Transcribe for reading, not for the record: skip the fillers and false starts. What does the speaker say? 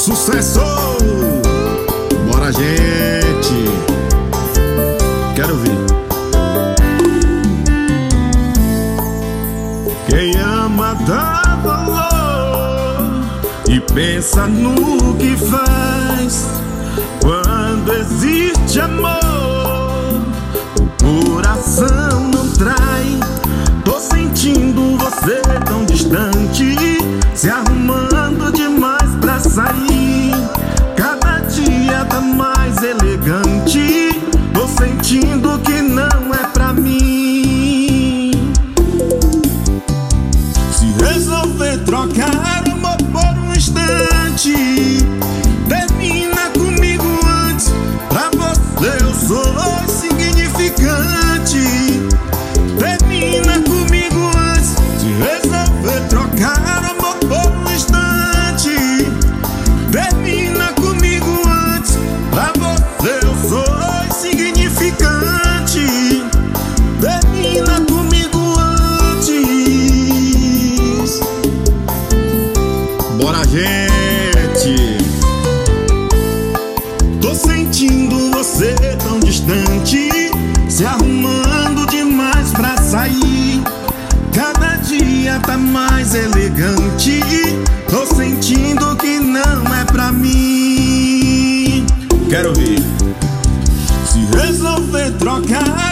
Sucesso! Bora, gente! Quero ver. Quem ama dá valor e pensa no que faz. Quando existe amor, o coração não trai. Tô sentindo você tão distante, se arrumando demais pra sair. Cada dia tá mais elegante. Tô sentindo que não é pra mim. Se resolver trocar amor por um instante, termina comigo antes. Pra você eu sou insignificante. Termina comigo antes. Se resolver trocar amor por um instante, termina comigo antes. Pra você eu sou insignificante. Termina comigo antes. Bora, gente! Tô sentindo você tão distante, se arrumando demais pra sair. Cada dia tá mais elegante. Tô sentindo que não é pra mim. Quero ver. Se resolver trocar